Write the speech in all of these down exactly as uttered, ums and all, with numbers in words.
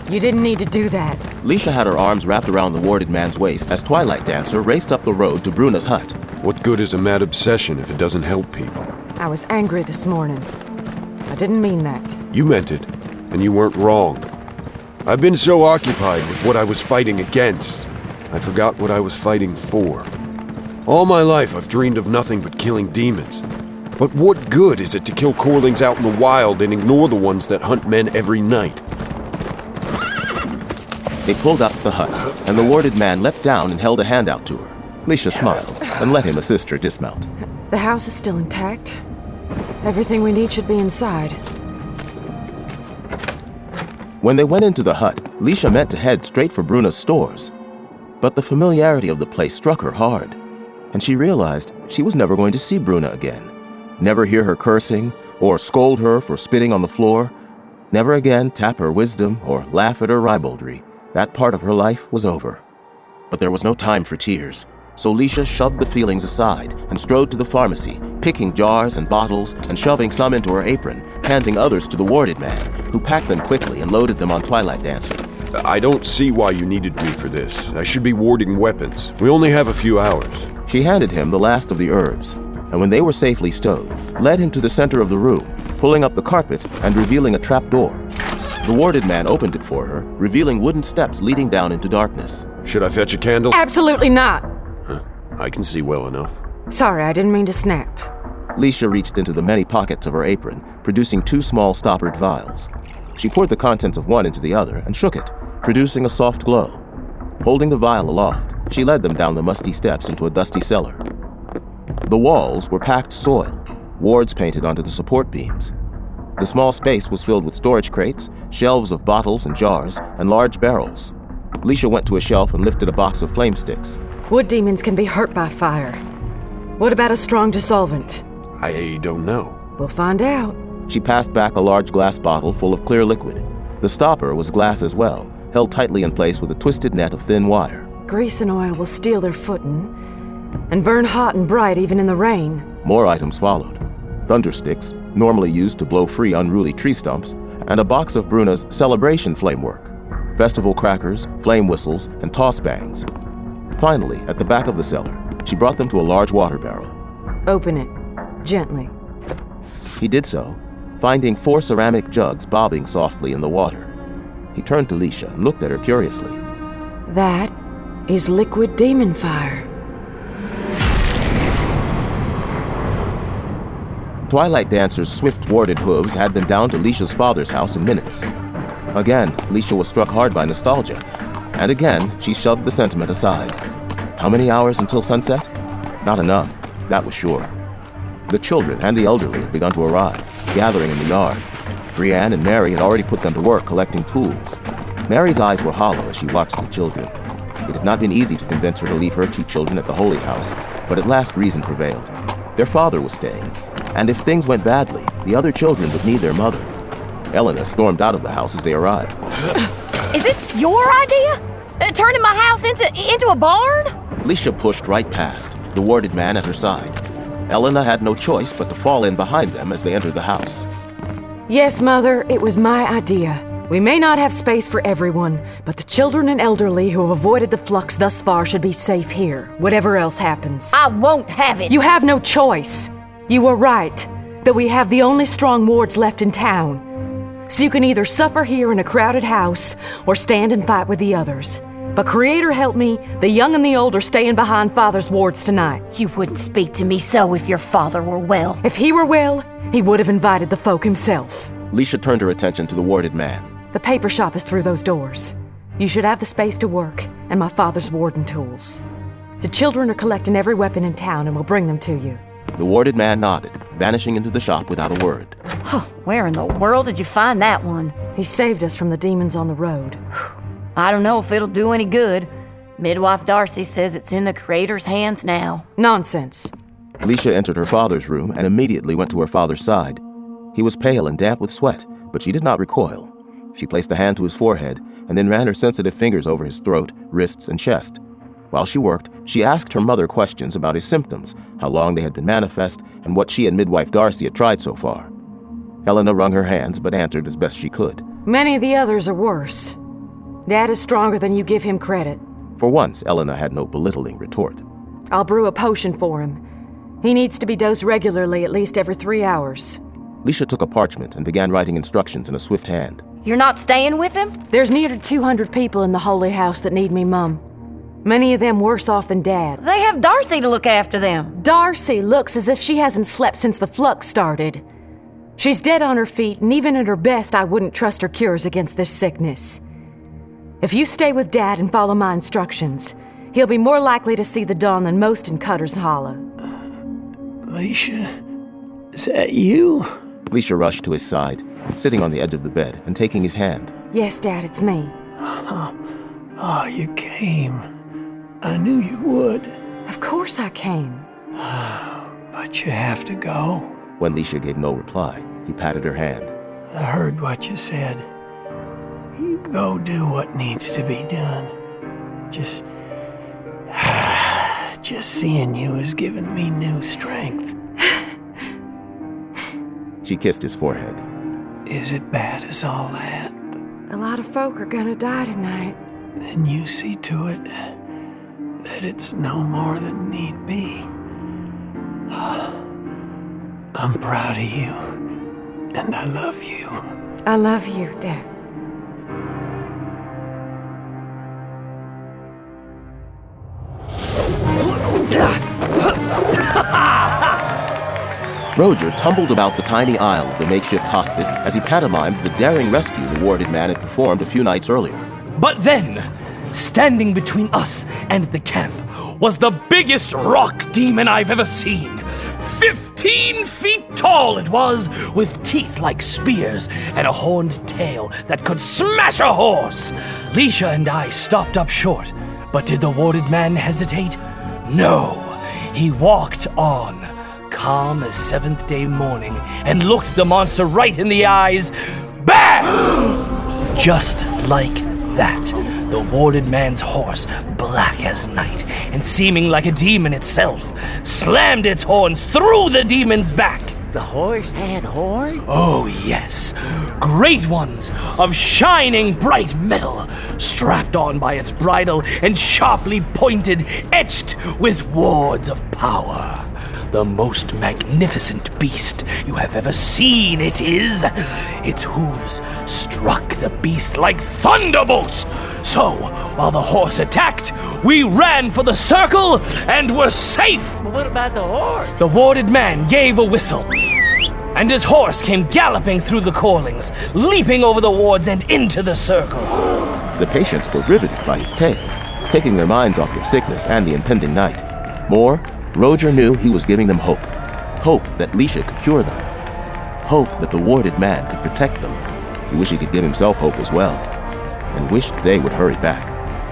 You didn't need to do that. Leisha had her arms wrapped around the warded man's waist as Twilight Dancer raced up the road to Bruna's hut. What good is a mad obsession if it doesn't help people? I was angry this morning. I didn't mean that. You meant it, and you weren't wrong. I've been so occupied with what I was fighting against, I forgot what I was fighting for. All my life I've dreamed of nothing but killing demons. But what good is it to kill Corlings out in the wild and ignore the ones that hunt men every night? They pulled out the hut, and the warded man leapt down and held a hand out to her. Leisha smiled and let him assist her dismount. The house is still intact. Everything we need should be inside. When they went into the hut, Leisha meant to head straight for Bruna's stores. But the familiarity of the place struck her hard, and she realized she was never going to see Bruna again. Never hear her cursing, or scold her for spitting on the floor. Never again tap her wisdom or laugh at her ribaldry. That part of her life was over. But there was no time for tears, so Leisha shoved the feelings aside and strode to the pharmacy, picking jars and bottles and shoving some into her apron, handing others to the warded man, who packed them quickly and loaded them on Twilight Dancer. I don't see why you needed me for this. I should be warding weapons. We only have a few hours. She handed him the last of the herbs, and when they were safely stowed, led him to the center of the room, pulling up the carpet and revealing a trap door. The warded man opened it for her, revealing wooden steps leading down into darkness. Should I fetch a candle? Absolutely not! Huh. I can see well enough. Sorry, I didn't mean to snap. Leisha reached into the many pockets of her apron, producing two small stoppered vials. She poured the contents of one into the other and shook it, producing a soft glow. Holding the vial aloft, she led them down the musty steps into a dusty cellar. The walls were packed soil, wards painted onto the support beams. The small space was filled with storage crates, shelves of bottles and jars, and large barrels. Leisha went to a shelf and lifted a box of flame sticks. Wood demons can be hurt by fire. What about a strong dissolvent? I don't know. We'll find out. She passed back a large glass bottle full of clear liquid. The stopper was glass as well, held tightly in place with a twisted net of thin wire. Grease and oil will steal their footing and burn hot and bright even in the rain. More items followed. Thundersticks, normally used to blow free unruly tree stumps, and a box of Bruna's celebration flamework. Festival crackers, flame whistles, and toss bangs. Finally, at the back of the cellar, she brought them to a large water barrel. Open it, gently. He did so, finding four ceramic jugs bobbing softly in the water. He turned to Leisha and looked at her curiously. That is liquid demon fire. Twilight Dancer's swift warded hooves had them down to Leisha's father's house in minutes. Again, Leisha was struck hard by nostalgia, and again she shoved the sentiment aside. How many hours until sunset? Not enough, that was sure. The children and the elderly had begun to arrive, gathering in the yard. Brienne and Mary had already put them to work collecting tools. Mary's eyes were hollow as she watched the children. It had not been easy to convince her to leave her two children at the Holy House, but at last reason prevailed. Their father was staying, and if things went badly, the other children would need their mother. Elena stormed out of the house as they arrived. Is this your idea? Uh, turning my house into into a barn? Leisha pushed right past, the warded man at her side. Elena had no choice but to fall in behind them as they entered the house. Yes, Mother, it was my idea. We may not have space for everyone, but the children and elderly who have avoided the flux thus far should be safe here, whatever else happens. I won't have it. You have no choice. You were right, that we have the only strong wards left in town. So you can either suffer here in a crowded house or stand and fight with the others. But Creator help me, the young and the old are staying behind Father's wards tonight. You wouldn't speak to me so if your father were well. If he were well, he would have invited the folk himself. Leisha turned her attention to the warded man. The paper shop is through those doors. You should have the space to work, and my father's warden tools. The children are collecting every weapon in town and will bring them to you. The warded man nodded, vanishing into the shop without a word. Oh, where in the world did you find that one? He saved us from the demons on the road. I don't know if it'll do any good. Midwife Darcy says it's in the Creator's hands now. Nonsense. Leisha entered her father's room and immediately went to her father's side. He was pale and damp with sweat, but she did not recoil. She placed a hand to his forehead and then ran her sensitive fingers over his throat, wrists, and chest. While she worked, she asked her mother questions about his symptoms, how long they had been manifest, and what she and midwife Darcy had tried so far. Helena wrung her hands but answered as best she could. Many of the others are worse. Dad is stronger than you give him credit. For once, Elena had no belittling retort. I'll brew a potion for him. He needs to be dosed regularly at least every three hours. Lisha took a parchment and began writing instructions in a swift hand. You're not staying with him? There's near two hundred people in the Holy House that need me, Mum. Many of them worse off than Dad. They have Darcy to look after them. Darcy looks as if she hasn't slept since the flux started. She's dead on her feet, and even at her best, I wouldn't trust her cures against this sickness. If you stay with Dad and follow my instructions, he'll be more likely to see the dawn than most in Cutter's Hollow. Lisha, is that you? Lisha rushed to his side, sitting on the edge of the bed and taking his hand. Yes, Dad, it's me. Oh, oh, you came. I knew you would. Of course I came. But you have to go. When Lisha gave no reply, he patted her hand. I heard what you said. You go do what needs to be done. Just... Just seeing you has given me new strength. She kissed his forehead. Is it bad as all that? A lot of folk are gonna die tonight. Then you see to it that it's no more than need be. I'm proud of you, and I love you. I love you, Dad. Roger tumbled about the tiny aisle of the makeshift hospice as he pantomimed the daring rescue the warded man had performed a few nights earlier. But then, standing between us and the camp was the biggest rock demon I've ever seen. Fifteen feet tall it was, with teeth like spears and a horned tail that could smash a horse. Lisha and I stopped up short, but did the warded man hesitate? No, he walked on, calm as seventh day morning, and looked the monster right in the eyes. Bang! Just like that, the warded man's horse, black as night and seeming like a demon itself, slammed its horns through the demon's back. The horse had horns? Oh, yes. Great ones of shining bright metal, strapped on by its bridle and sharply pointed, etched with wards of power. The most magnificent beast you have ever seen, it is. Its hooves struck the beast like thunderbolts. So, while the horse attacked, we ran for the circle and were safe. But what about the horse? The warded man gave a whistle, and his horse came galloping through the corlings, leaping over the wards and into the circle. The patients were riveted by his tale, taking their minds off their sickness and the impending night. More, Roger knew he was giving them hope. Hope that Lisha could cure them. Hope that the warded man could protect them. He wished he could give himself hope as well, and wished they would hurry back.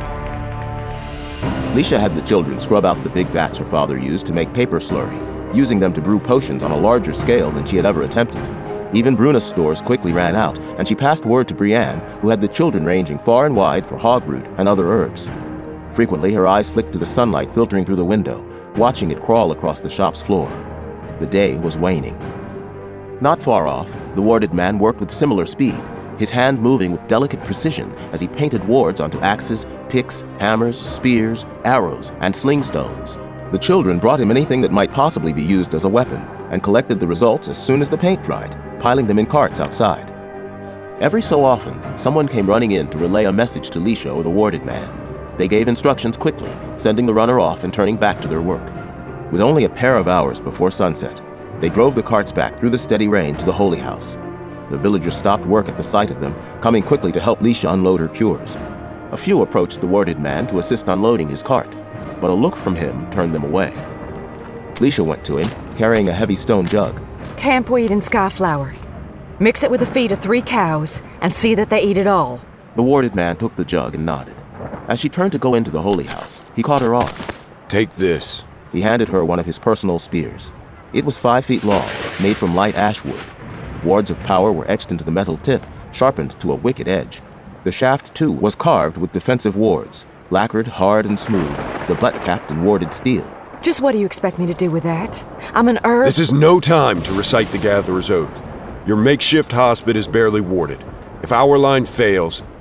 Lisha had the children scrub out the big vats her father used to make paper slurry, using them to brew potions on a larger scale than she had ever attempted. Even Bruna's stores quickly ran out, and she passed word to Brienne, who had the children ranging far and wide for hog root and other herbs. Frequently, her eyes flicked to the sunlight filtering through the window, watching it crawl across the shop's floor. The day was waning. Not far off, the warded man worked with similar speed, his hand moving with delicate precision as he painted wards onto axes, picks, hammers, spears, arrows, and sling stones. The children brought him anything that might possibly be used as a weapon, and collected the results as soon as the paint dried, piling them in carts outside. Every so often, someone came running in to relay a message to Lisha or the warded man. They gave instructions quickly, sending the runner off and turning back to their work. With only a pair of hours before sunset, they drove the carts back through the steady rain to the Holy House. The villagers stopped work at the sight of them, coming quickly to help Lisha unload her cures. A few approached the warded man to assist unloading his cart, but a look from him turned them away. Lisha went to him, carrying a heavy stone jug. Tampweed and skyflower. Mix it with the feed of three cows and see that they eat it all. The warded man took the jug and nodded. As she turned to go into the Holy House, he caught her off. Take this. He handed her one of his personal spears. It was five feet long, made from light ash wood. Wards of power were etched into the metal tip, sharpened to a wicked edge. The shaft, too, was carved with defensive wards, lacquered hard and smooth, the butt capped in warded steel. Just what do you expect me to do with that? I'm an herb... This is no time to recite the Gatherer's Oath. Your makeshift hospice is barely warded. If our line fails,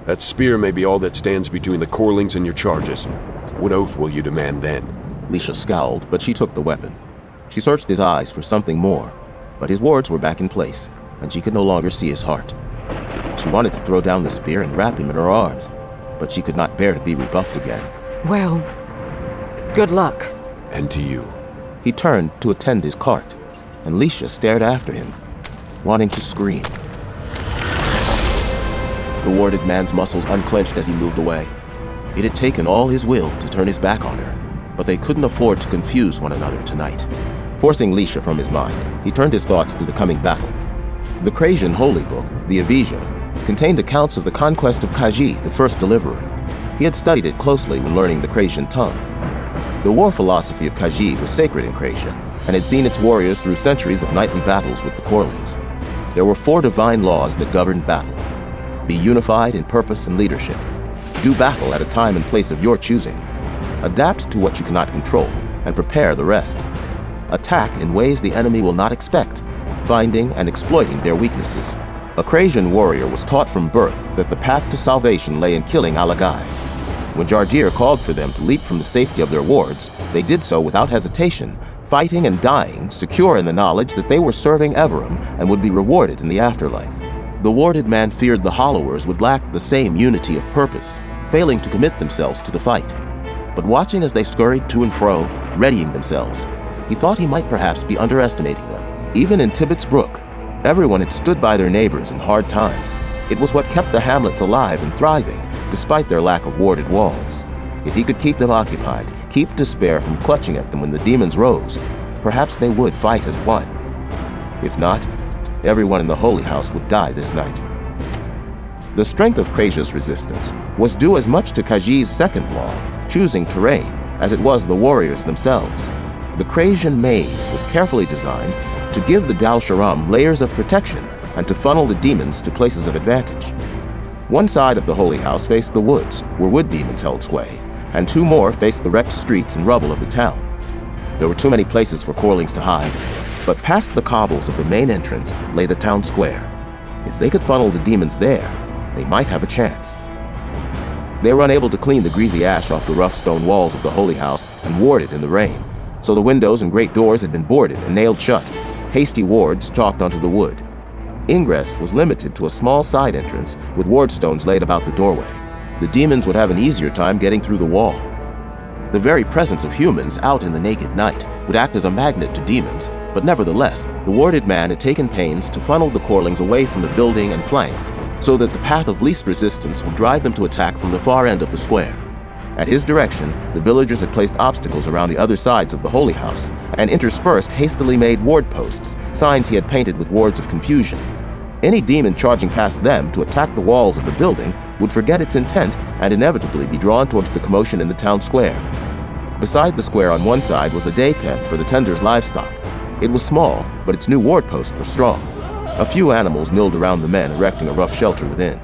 That spear may be all that stands between the Corlings and your charges. What oath will you demand then? Lisha scowled, but she took the weapon. She searched his eyes for something more, but his wards were back in place, and she could no longer see his heart. She wanted to throw down the spear and wrap him in her arms, but she could not bear to be rebuffed again. Well, good luck. And to you. He turned to attend his cart, and Lisha stared after him, wanting to scream. The warded man's muscles unclenched as he moved away. It had taken all his will to turn his back on her, but they couldn't afford to confuse one another tonight. Forcing Lisha from his mind, he turned his thoughts to the coming battle. The Krasian holy book, the Avija, contained accounts of the conquest of Khajiit, the first deliverer. He had studied it closely when learning the Krasian tongue. The war philosophy of Khajiit was sacred in Krasia, and had seen its warriors through centuries of knightly battles with the Corlings. There were four divine laws that governed battle. Be unified in purpose and leadership. Do battle at a time and place of your choosing. Adapt to what you cannot control, and prepare the rest. Attack in ways the enemy will not expect, finding and exploiting their weaknesses. A Krasian warrior was taught from birth that the path to salvation lay in killing Alagai. When Jardir called for them to leap from the safety of their wards, they did so without hesitation, fighting and dying, secure in the knowledge that they were serving Everum and would be rewarded in the afterlife. The warded man feared the Hollowers would lack the same unity of purpose, failing to commit themselves to the fight. But watching as they scurried to and fro, readying themselves, he thought he might perhaps be underestimating them. Even in Tibbet's Brook, everyone had stood by their neighbors in hard times. It was what kept the hamlets alive and thriving, despite their lack of warded walls. If he could keep them occupied, keep despair from clutching at them when the demons rose, perhaps they would fight as one. If not, everyone in the Holy House would die this night. The strength of Krasia's resistance was due as much to Khajiit's second law, choosing terrain, as it was the warriors themselves. The Krasian maze was carefully designed to give the Dal Sharam layers of protection and to funnel the demons to places of advantage. One side of the Holy House faced the woods, where wood demons held sway, and two more faced the wrecked streets and rubble of the town. There were too many places for Corlings to hide, but past the cobbles of the main entrance lay the town square. If they could funnel the demons there, they might have a chance. They were unable to clean the greasy ash off the rough stone walls of the Holy House and ward it in the rain, so the windows and great doors had been boarded and nailed shut, hasty wards chalked onto the wood. Ingress was limited to a small side entrance with ward stones laid about the doorway. The demons would have an easier time getting through the wall. The very presence of humans out in the naked night would act as a magnet to demons, but nevertheless, the warded man had taken pains to funnel the Corlings away from the building and flanks, so that the path of least resistance would drive them to attack from the far end of the square. At his direction, the villagers had placed obstacles around the other sides of the Holy House and interspersed hastily made ward posts, signs he had painted with words of confusion. Any demon charging past them to attack the walls of the building would forget its intent and inevitably be drawn towards the commotion in the town square. Beside the square on one side was a day pen for the tender's livestock. It was small, but its new ward posts were strong. A few animals milled around the men, erecting a rough shelter within.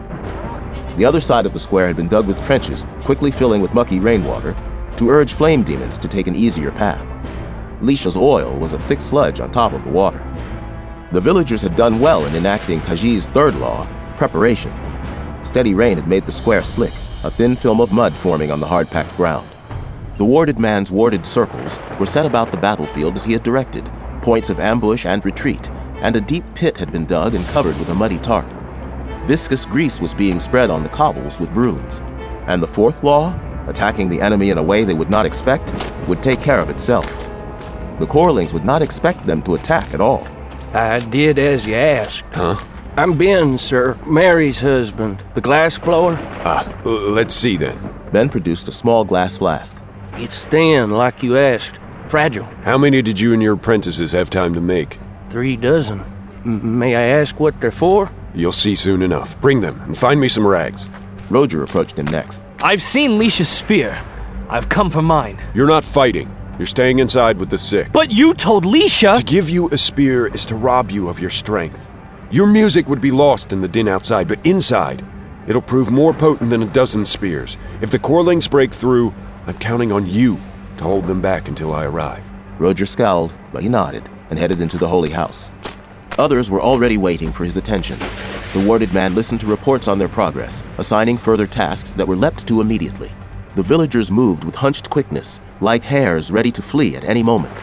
The other side of the square had been dug with trenches, quickly filling with mucky rainwater, to urge flame demons to take an easier path. Lisha's oil was a thick sludge on top of the water. The villagers had done well in enacting Khajiit's third law, preparation. Steady rain had made the square slick, a thin film of mud forming on the hard-packed ground. The warded man's warded circles were set about the battlefield as he had directed, points of ambush and retreat, and a deep pit had been dug and covered with a muddy tarp. Viscous grease was being spread on the cobbles with brooms. And the fourth law, attacking the enemy in a way they would not expect, would take care of itself. The Corlings would not expect them to attack at all. I did as you asked. Huh? I'm Ben, sir, Mary's husband, the glass blower. Ah, l- let's see then. Ben produced a small glass flask. It's thin, like you asked. Fragile. How many did you and your apprentices have time to make? Three dozen. M- may I ask what they're for? You'll see soon enough. Bring them, and find me some rags. Roger approached him next. I've seen Lisha's spear. I've come for mine. You're not fighting. You're staying inside with the sick. But you told Lisha... To give you a spear is to rob you of your strength. Your music would be lost in the din outside, but inside, it'll prove more potent than a dozen spears. If the Corlings break through, I'm counting on you to hold them back until I arrive. Roger scowled, but he nodded and headed into the Holy House. Others were already waiting for his attention. The warded man listened to reports on their progress, assigning further tasks that were leapt to immediately. The villagers moved with hunched quickness, like hares ready to flee at any moment.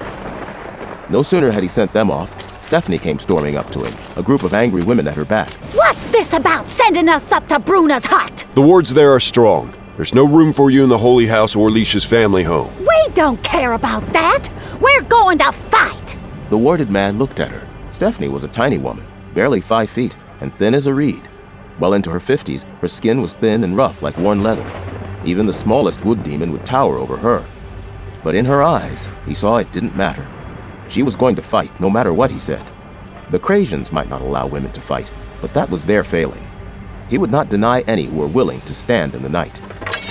No sooner had he sent them off, Stephanie came storming up to him, a group of angry women at her back. What's this about sending us up to Bruna's hut? The wards there are strong. There's no room for you in the Holy House or Leisha's family home. We don't care about that. We're going to fight. The warded man looked at her. Stephanie was a tiny woman, barely five feet, and thin as a reed. Well into her fifties, her skin was thin and rough like worn leather. Even the smallest wood demon would tower over her. But in her eyes, he saw it didn't matter. She was going to fight, no matter what he said. The Crasians might not allow women to fight, but that was their failing. He would not deny any who were willing to stand in the night.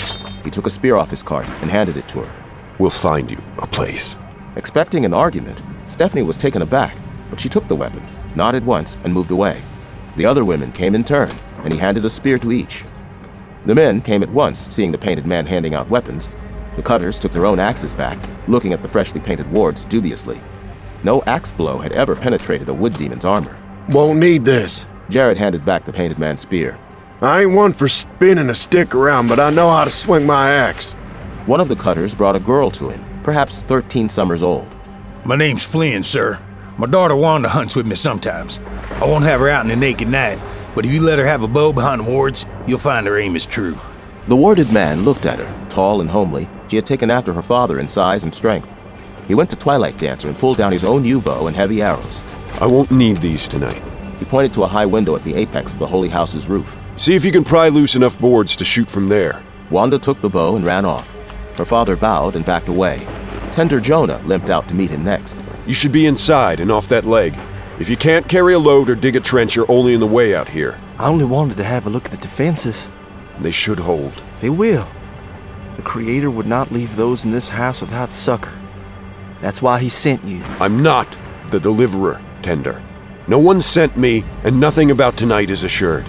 He took a spear off his cart and handed it to her. We'll find you a place. Expecting an argument, Stephanie was taken aback, but she took the weapon, nodded once, and moved away. The other women came in turn, and he handed a spear to each. The men came at once, seeing the painted man handing out weapons. The cutters took their own axes back, looking at the freshly painted wards dubiously. No axe blow had ever penetrated a wood demon's armor. Won't need this. Jared handed back the painted man's spear. I ain't one for spinning a stick around, but I know how to swing my axe. One of the cutters brought a girl to him, perhaps thirteen summers old. My name's Flynn, sir. My daughter Wanda hunts with me sometimes. I won't have her out in the naked night, but if you let her have a bow behind the wards, you'll find her aim is true. The warded man looked at her, tall and homely. She had taken after her father in size and strength. He went to Twilight Dancer and pulled down his own yew bow and heavy arrows. I won't need these tonight. He pointed to a high window at the apex of the Holy House's roof. See if you can pry loose enough boards to shoot from there. Wanda took the bow and ran off. Her father bowed and backed away. Tender Jonah limped out to meet him next. You should be inside and off that leg. If you can't carry a load or dig a trench, you're only in the way out here. I only wanted to have a look at the defenses. They should hold. They will. The Creator would not leave those in this house without succor. That's why he sent you. I'm not the deliverer, Tender. No one sent me, and nothing about tonight is assured.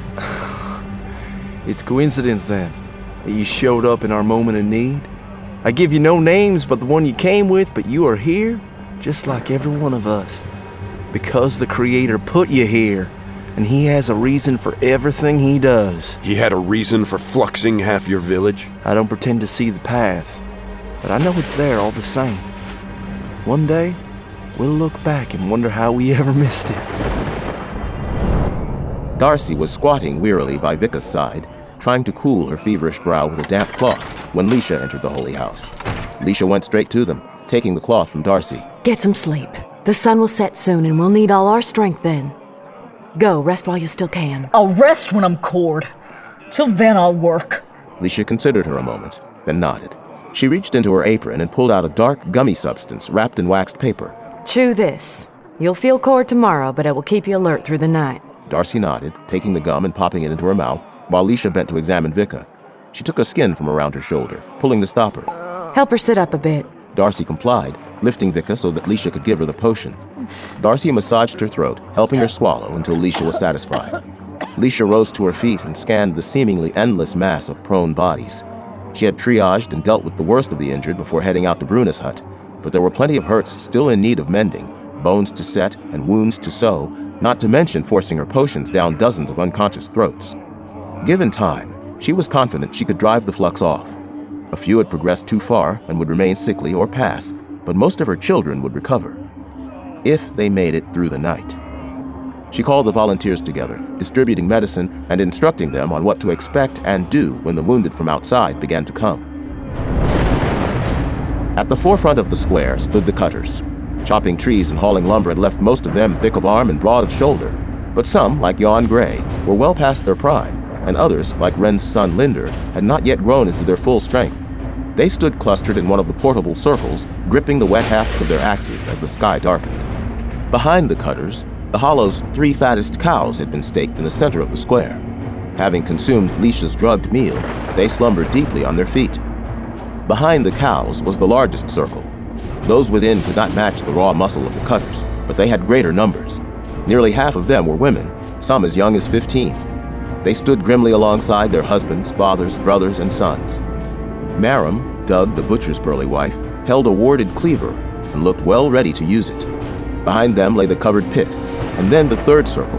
It's coincidence, then, that you showed up in our moment of need. I give you no names but the one you came with, but you are here just like every one of us. Because the Creator put you here, and he has a reason for everything he does. He had a reason for fluxing half your village? I don't pretend to see the path, but I know it's there all the same. One day, we'll look back and wonder how we ever missed it. Darcy was squatting wearily by Vika's side, trying to cool her feverish brow with a damp cloth when Leisha entered the Holy House. Leisha went straight to them, taking the cloth from Darcy. Get some sleep. The sun will set soon and we'll need all our strength then. Go, rest while you still can. I'll rest when I'm cored. Till then I'll work. Leisha considered her a moment, then nodded. She reached into her apron and pulled out a dark, gummy substance wrapped in waxed paper. Chew this. You'll feel cored tomorrow, but it will keep you alert through the night. Darcy nodded, taking the gum and popping it into her mouth, while Leisha bent to examine Vika. She took a skin from around her shoulder, pulling the stopper. Help her sit up a bit. Darcy complied, lifting Vika so that Leisha could give her the potion. Darcy massaged her throat, helping her swallow until Leisha was satisfied. Leisha rose to her feet and scanned the seemingly endless mass of prone bodies. She had triaged and dealt with the worst of the injured before heading out to Bruna's hut, but there were plenty of hurts still in need of mending, bones to set and wounds to sew, not to mention forcing her potions down dozens of unconscious throats. Given time, she was confident she could drive the flux off. A few had progressed too far and would remain sickly or pass, but most of her children would recover, if they made it through the night. She called the volunteers together, distributing medicine and instructing them on what to expect and do when the wounded from outside began to come. At the forefront of the square stood the cutters. Chopping trees and hauling lumber had left most of them thick of arm and broad of shoulder, but some, like Jan Gray, were well past their prime, and others, like Wren's son Linder, had not yet grown into their full strength. They stood clustered in one of the portable circles, gripping the wet hafts of their axes as the sky darkened. Behind the cutters, the Hollow's three fattest cows had been staked in the center of the square. Having consumed Leisha's drugged meal, they slumbered deeply on their feet. Behind the cows was the largest circle. Those within could not match the raw muscle of the cutters, but they had greater numbers. Nearly half of them were women, some as young as fifteen. They stood grimly alongside their husbands, fathers, brothers, and sons. Marum, Doug, the butcher's burly wife, held a warded cleaver and looked well ready to use it. Behind them lay the covered pit, and then the third circle,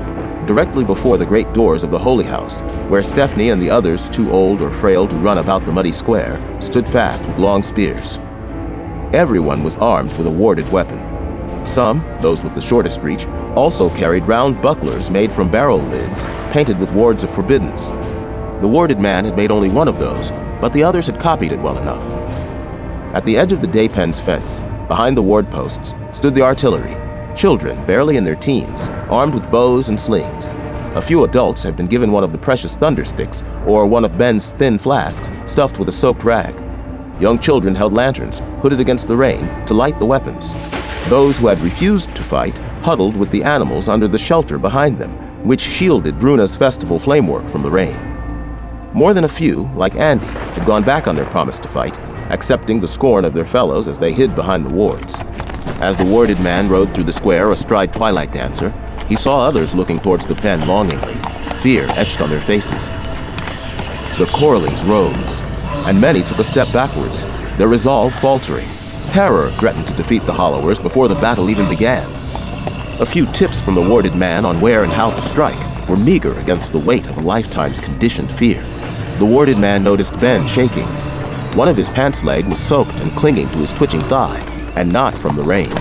directly before the great doors of the Holy House, where Stephanie and the others, too old or frail to run about the muddy square, stood fast with long spears. Everyone was armed with a warded weapon. Some, those with the shortest reach, also carried round bucklers made from barrel lids, painted with wards of forbiddance. The warded man had made only one of those, but the others had copied it well enough. At the edge of the Daypen's fence, behind the ward posts, stood the artillery, children barely in their teens, armed with bows and slings. A few adults had been given one of the precious thundersticks, or one of Ben's thin flasks stuffed with a soaked rag. Young children held lanterns, hooded against the rain, to light the weapons. Those who had refused to fight huddled with the animals under the shelter behind them, which shielded Bruna's festival flamework from the rain. More than a few, like Andy, had gone back on their promise to fight, accepting the scorn of their fellows as they hid behind the wards. As the warded man rode through the square astride Twilight Dancer, he saw others looking towards the pen longingly, fear etched on their faces. The Corlings rose, and many took a step backwards, their resolve faltering. Terror threatened to defeat the Hollowers before the battle even began. A few tips from the warded man on where and how to strike were meager against the weight of a lifetime's conditioned fear. The warded man noticed Ben shaking. One of his pants leg was soaked and clinging to his twitching thigh, and not from the rain.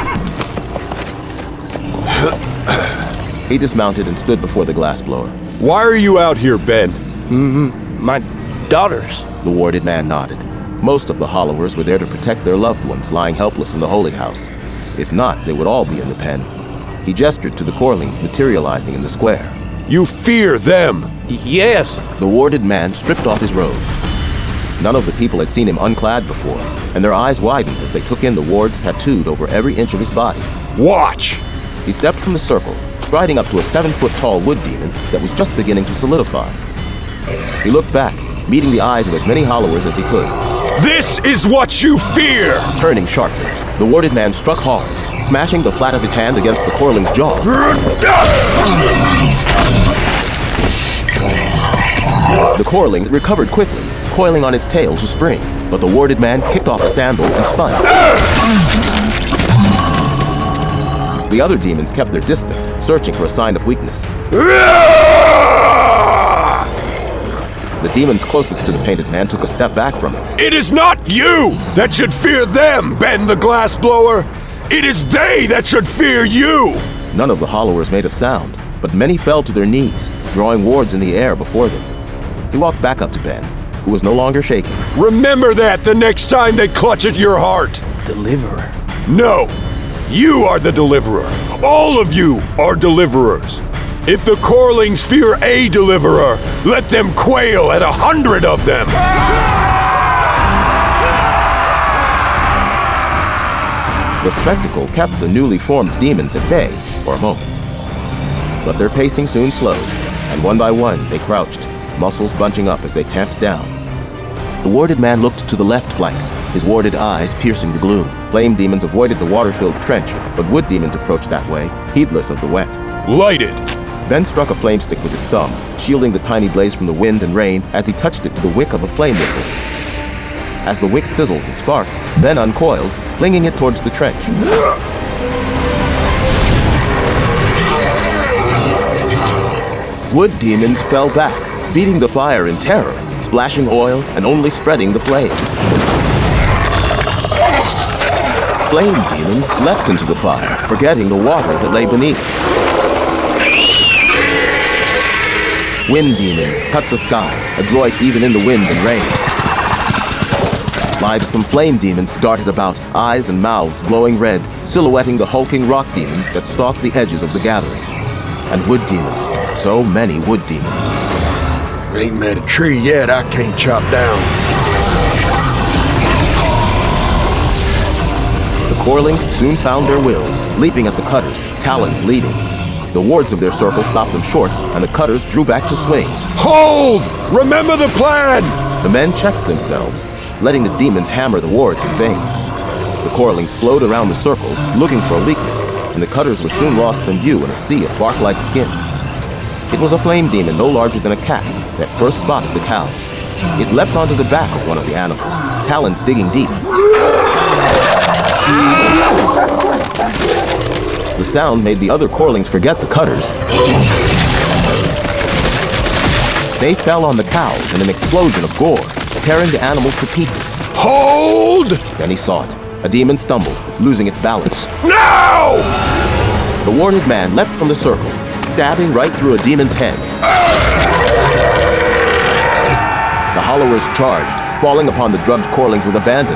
He dismounted and stood before the glassblower. Why are you out here, Ben? Mm-hmm. My daughters. The warded man nodded. Most of the Hollowers were there to protect their loved ones lying helpless in the Holy House. If not, they would all be in the pen. He gestured to the Corlings materializing in the square. You fear them? Yes. The warded man stripped off his robes. None of the people had seen him unclad before, and their eyes widened as they took in the wards tattooed over every inch of his body. Watch! He stepped from the circle, striding up to a seven-foot-tall wood demon that was just beginning to solidify. He looked back, meeting the eyes of as many Hollowers as he could. This is what you fear! Turning sharply, the warded man struck hard, smashing the flat of his hand against the Corling's jaw. The Corling recovered quickly, coiling on its tail to spring, but the warded man kicked off a sandal and spun. The other demons kept their distance, searching for a sign of weakness. The demons closest to the painted man took a step back from him. It is not you that should fear them, Ben the Glassblower! It is they that should fear you! None of the Hollowers made a sound, but many fell to their knees, drawing wards in the air before them. He walked back up to Ben, who was no longer shaking. Remember that the next time they clutch at your heart! Deliverer. No! You are the deliverer! All of you are deliverers! If the Corlings fear a deliverer, let them quail at a hundred of them! The spectacle kept the newly formed demons at bay for a moment. But their pacing soon slowed, and one by one they crouched, muscles bunching up as they tamped down. The warded man looked to the left flank, his warded eyes piercing the gloom. Flame demons avoided the water-filled trench, but wood demons approached that way, heedless of the wet. Lighted! Ben struck a flame stick with his thumb, shielding the tiny blaze from the wind and rain as he touched it to the wick of a flame whistle. As the wick sizzled and sparked, Ben uncoiled, flinging it towards the trench. Wood demons fell back, beating the fire in terror, splashing oil and only spreading the flames. Flame demons leapt into the fire, forgetting the water that lay beneath. Wind demons cut the sky, adroit even in the wind and rain. Livesome flame demons darted about, eyes and mouths glowing red, silhouetting the hulking rock demons that stalked the edges of the gathering. And wood demons, so many wood demons. Ain't met a tree yet I can't chop down. The Corlings soon found their will, leaping at the cutters, talons leading. The wards of their circle stopped them short, and the cutters drew back to swing. Hold! Remember the plan! The men checked themselves, letting the demons hammer the wards in vain. The Corlings flowed around the circle, looking for a weakness, and the cutters were soon lost from view in a sea of bark-like skin. It was a flame demon no larger than a cat that first spotted the cows. It leapt onto the back of one of the animals, talons digging deep. The sound made the other Corlings forget the cutters. They fell on the cows in an explosion of gore, tearing the animals to pieces. Hold! Then he saw it. A demon stumbled, losing its balance. Now! The warded man leapt from the circle, stabbing right through a demon's head. The Hollowers charged, falling upon the drugged Corlings with abandon.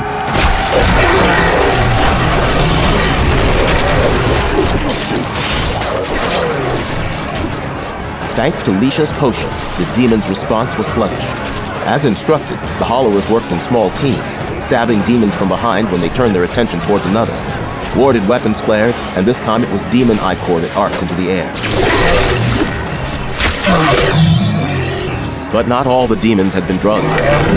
Thanks to Lisha's potion, the demon's response was sluggish. As instructed, the Hollowers worked in small teams, stabbing demons from behind when they turned their attention towards another. Warded weapons flared, and this time it was demon ichor that arced into the air. But not all the demons had been drugged.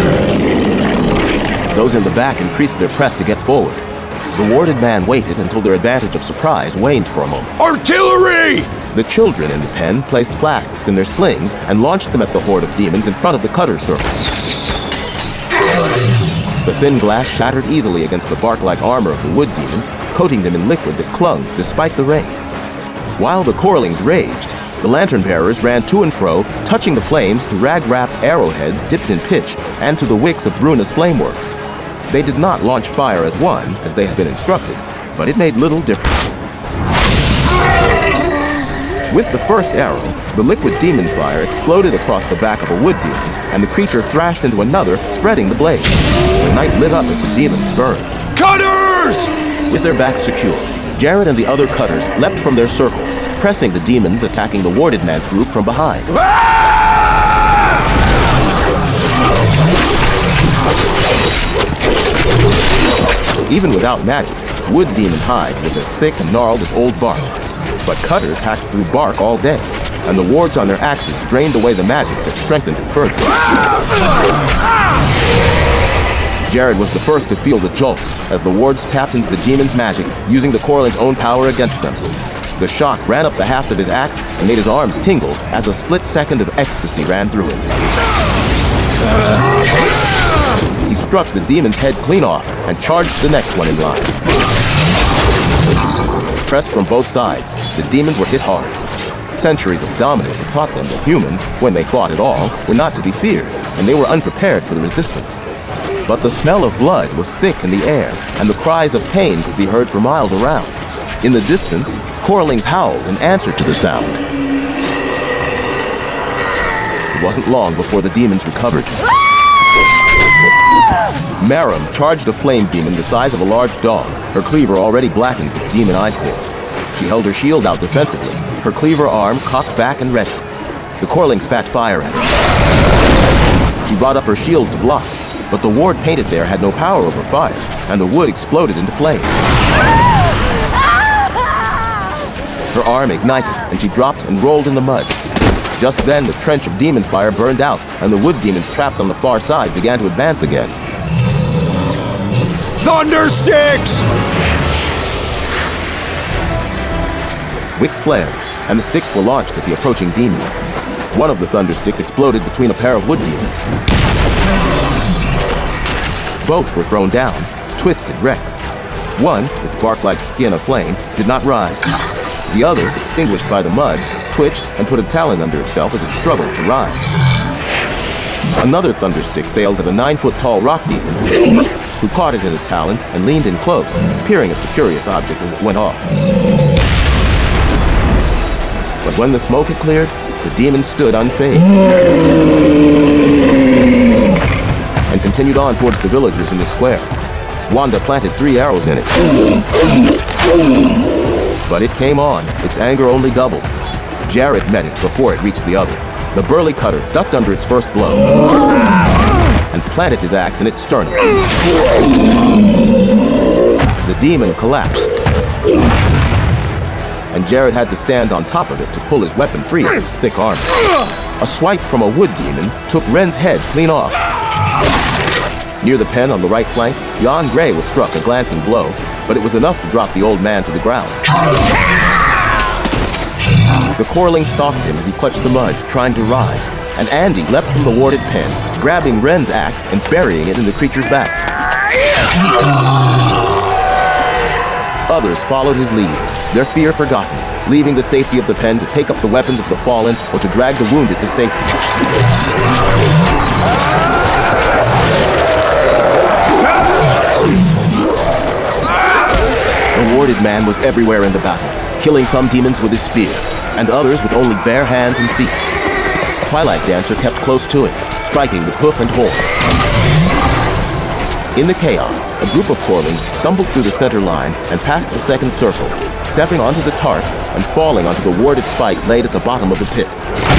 Those in the back increased their press to get forward. The warded man waited until their advantage of surprise waned for a moment. Artillery! The children in the pen placed flasks in their slings and launched them at the horde of demons in front of the cutter circle. The thin glass shattered easily against the bark-like armor of the wood demons, coating them in liquid that clung despite the rain. While the Corlings raged, the lantern-bearers ran to and fro, touching the flames to rag-wrapped arrowheads dipped in pitch and to the wicks of Bruna's flameworks. They did not launch fire as one, as they had been instructed, but it made little difference. With the first arrow, the liquid demon fire exploded across the back of a wood demon, and the creature thrashed into another, spreading the blaze. The night lit up as the demons burned. Cutters! With their backs secure, Jared and the other cutters leapt from their circle, pressing the demons attacking the warded man's group from behind. Even without magic, wood demon hide was as thick and gnarled as old bark. But cutters hacked through bark all day, and the wards on their axes drained away the magic that strengthened it further. Jared was the first to feel the jolt as the wards tapped into the demon's magic, using the Corling's own power against them. The shock ran up the haft of his axe and made his arms tingle as a split second of ecstasy ran through him. He struck the demon's head clean off and charged the next one in line. Pressed from both sides, the demons were hit hard. Centuries of dominance had taught them that humans, when they fought at all, were not to be feared, and they were unprepared for the resistance. But the smell of blood was thick in the air, and the cries of pain could be heard for miles around. In the distance, Corlings howled in answer to the sound. It wasn't long before the demons recovered. Marum charged a flame demon the size of a large dog, her cleaver already blackened with demon ichor. She held her shield out defensively, her cleaver arm cocked back and ready. The Corling spat fire at her. She brought up her shield to block, but the ward painted there had no power over fire, and the wood exploded into flames. Her arm ignited, and she dropped and rolled in the mud. Just then, the trench of demon fire burned out, and the wood demons trapped on the far side began to advance again. Thunder sticks! Wicks flared, and the sticks were launched at the approaching demon. One of the thunder sticks exploded between a pair of wood demons. Both were thrown down, twisted wrecks. One, its bark-like skin aflame, did not rise. The other, extinguished by the mud, twitched and put a talon under itself as it struggled to rise. Another thunderstick sailed at a nine-foot-tall rock demon, who caught it in a talon and leaned in close, peering at the curious object as it went off. But when the smoke had cleared, the demon stood unfazed and continued on towards the villagers in the square. Wanda planted three arrows in it. But it came on, its anger only doubled. Jared met it before it reached the other. The burly cutter ducked under its first blow and planted his axe in its sternum. The demon collapsed, and Jared had to stand on top of it to pull his weapon free of its thick armor. A swipe from a wood demon took Ren's head clean off. Near the pen on the right flank, Jan Gray was struck a glancing blow, but it was enough to drop the old man to the ground. The Corling stalked him as he clutched the mud, trying to rise, and Andy leapt from the warded pen, grabbing Ren's axe and burying it in the creature's back. Others followed his lead, their fear forgotten, leaving the safety of the pen to take up the weapons of the fallen or to drag the wounded to safety. The warded man was everywhere in the battle, killing some demons with his spear, and others with only bare hands and feet. Twilight Dancer kept close to him, striking with hoof and horn. In the chaos, a group of Corlings stumbled through the center line and past the second circle, stepping onto the tarp and falling onto the warded spikes laid at the bottom of the pit.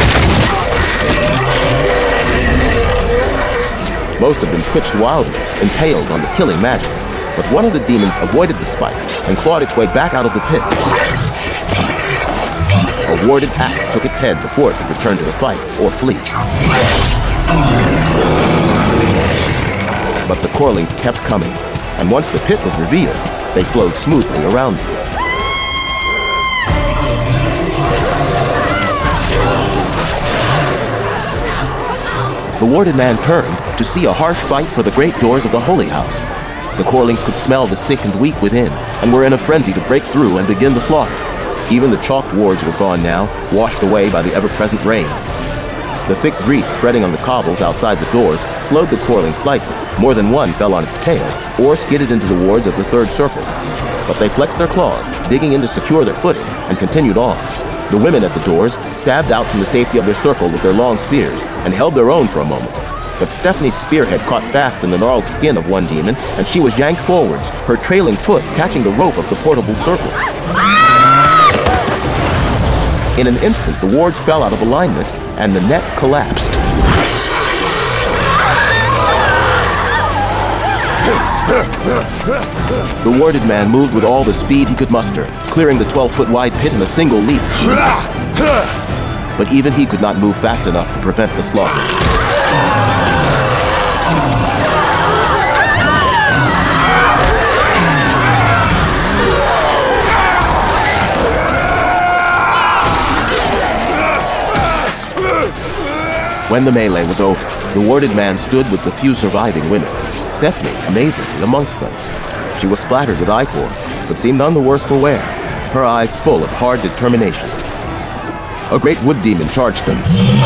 Most of them twitched wildly, impaled on the killing magic, but one of the demons avoided the spikes and clawed its way back out of the pit. A warded axe took its head before it could return to the fight or flee. But the Corlings kept coming, and once the pit was revealed, they flowed smoothly around it. The warded man turned to see a harsh fight for the great doors of the Holy House. The Corlings could smell the sick and weak within, and were in a frenzy to break through and begin the slaughter. Even the chalked wards were gone now, washed away by the ever-present rain. The thick grease spreading on the cobbles outside the doors slowed the Corling slightly. More than one fell on its tail, or skidded into the wards of the third circle. But they flexed their claws, digging in to secure their footing, and continued on. The women at the doors stabbed out from the safety of their circle with their long spears, and held their own for a moment. But Stephanie's spearhead caught fast in the gnarled skin of one demon, and she was yanked forwards, her trailing foot catching the rope of the portable circle. In an instant, the wards fell out of alignment, and the net collapsed. The warded man moved with all the speed he could muster, clearing the twelve-foot wide pit in a single leap. But even he could not move fast enough to prevent the slaughter. When the melee was over, the warded man stood with the few surviving women, Stephanie, amazingly, amongst them. She was splattered with ichor, but seemed none the worse for wear, her eyes full of hard determination. A great wood demon charged them.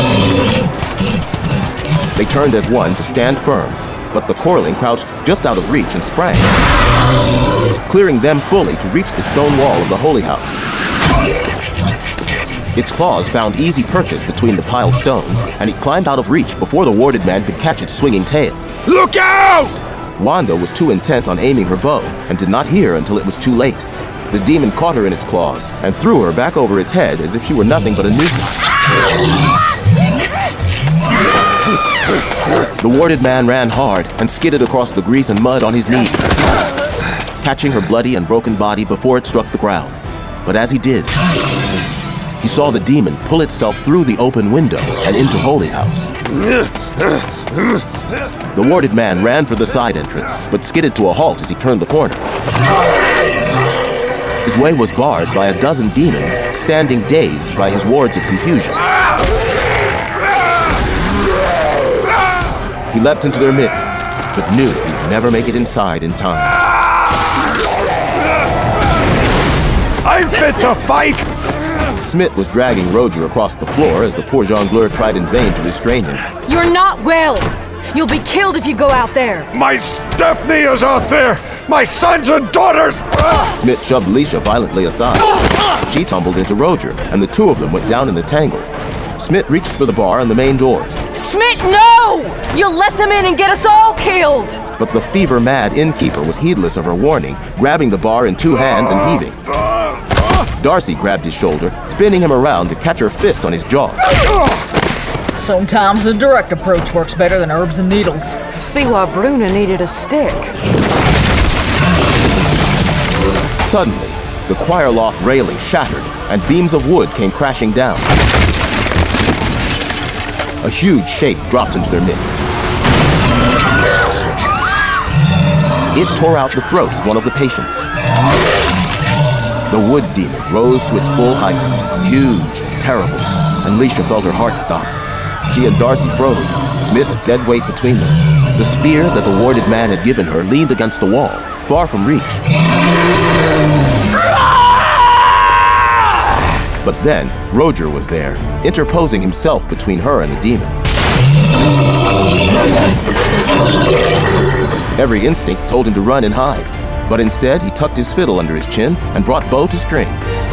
They turned as one to stand firm, but the Corling crouched just out of reach and sprang, clearing them fully to reach the stone wall of the Holy House. Its claws found easy purchase between the piled stones, and it climbed out of reach before the warded man could catch its swinging tail. Look out! Wanda was too intent on aiming her bow and did not hear until it was too late. The demon caught her in its claws and threw her back over its head as if she were nothing but a nuisance. The warded man ran hard and skidded across the grease and mud on his knees, catching her bloody and broken body before it struck the ground. But as he did, he saw the demon pull itself through the open window and into Holy House. The warded man ran for the side entrance, but skidded to a halt as he turned the corner. His way was barred by a dozen demons, standing dazed by his wards of confusion. He leapt into their midst, but knew he'd never make it inside in time. I'm fit to fight! Smith was dragging Roger across the floor as the poor jongleur tried in vain to restrain him. You're not well! You'll be killed if you go out there! My Stephanie is out there! My sons and daughters! Smith shoved Alicia violently aside. She tumbled into Roger, and the two of them went down in the tangle. Smith reached for the bar and the main doors. Smith, no! You'll let them in and get us all killed! But the fever-mad innkeeper was heedless of her warning, grabbing the bar in two hands and heaving. Darcy grabbed his shoulder, spinning him around to catch her fist on his jaw. Sometimes the direct approach works better than herbs and needles. See why Bruna needed a stick. Suddenly, the choir loft railing shattered, and beams of wood came crashing down. A huge shape dropped into their midst. It tore out the throat of one of the patients. The wood demon rose to its full height, huge and terrible, and Alicia felt her heart stop. She and Darcy froze, Smith a dead weight between them. The spear that the warded man had given her leaned against the wall, far from reach. But then, Roger was there, interposing himself between her and the demon. Every instinct told him to run and hide, but instead he tucked his fiddle under his chin and brought bow to string.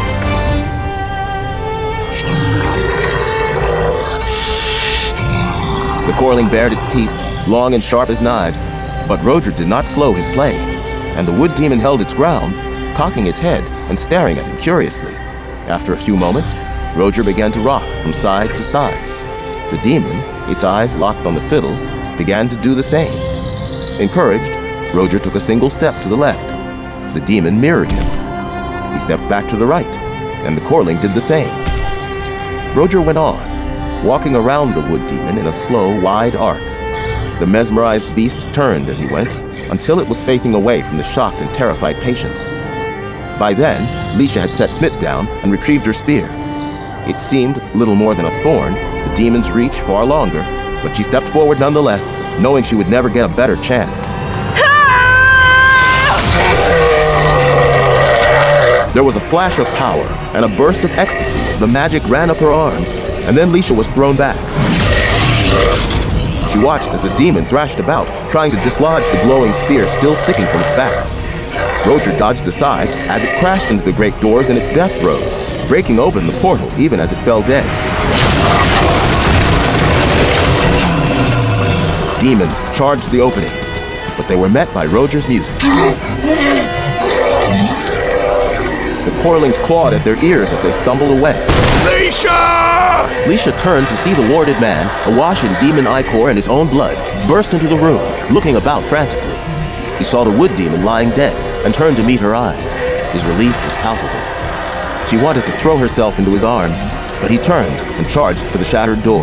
The Corling bared its teeth, long and sharp as knives, but Roger did not slow his play, and the wood demon held its ground, cocking its head and staring at him curiously. After a few moments, Roger began to rock from side to side. The demon, its eyes locked on the fiddle, began to do the same. Encouraged, Roger took a single step to the left. The demon mirrored him. He stepped back to the right, and the Corling did the same. Roger went on, walking around the wood demon in a slow, wide arc. The mesmerized beast turned as he went, until it was facing away from the shocked and terrified patients. By then, Lisha had set Smith down and retrieved her spear. It seemed little more than a thorn, the demon's reach far longer, but she stepped forward nonetheless, knowing she would never get a better chance. There was a flash of power and a burst of ecstasy as the magic ran up her arms, and then Lisha was thrown back. She watched as the demon thrashed about, trying to dislodge the glowing spear still sticking from its back. Roger dodged aside as it crashed into the great doors in its death throes, breaking open the portal even as it fell dead. Demons charged the opening, but they were met by Roger's music. The Corlings clawed at their ears as they stumbled away. Lisha! Lisha turned to see the warded man, awash in demon ichor and his own blood, burst into the room, looking about frantically. He saw the wood demon lying dead and turned to meet her eyes. His relief was palpable. She wanted to throw herself into his arms, but he turned and charged for the shattered doors.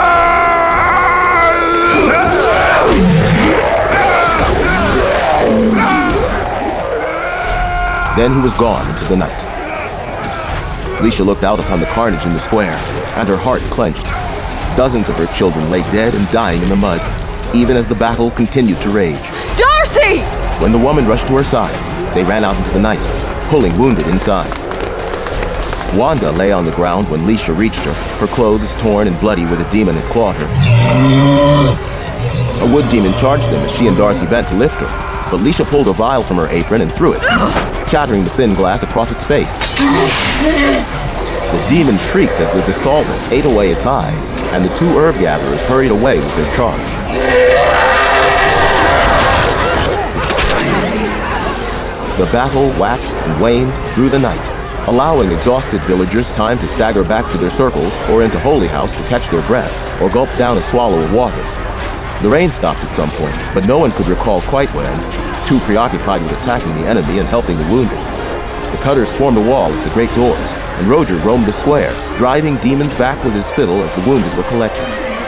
Then he was gone into the night. Lisha looked out upon the carnage in the square, and her heart clenched. Dozens of her children lay dead and dying in the mud, even as the battle continued to rage. Darcy! When the woman rushed to her side, they ran out into the night, pulling wounded inside. Wanda lay on the ground when Lisha reached her, her clothes torn and bloody where the demon had clawed her. A wood demon charged them as she and Darcy bent to lift her, but Lisha pulled a vial from her apron and threw it, shattering the thin glass across its face. The demon shrieked as the dissolvent ate away its eyes, and the two herb gatherers hurried away with their charge. The battle waxed and waned through the night, allowing exhausted villagers time to stagger back to their circles or into Holy House to catch their breath or gulp down a swallow of water. The rain stopped at some point, but no one could recall quite when, too preoccupied with attacking the enemy and helping the wounded. The cutters formed a wall at the great doors, and Roger roamed the square, driving demons back with his fiddle as the wounded were collected.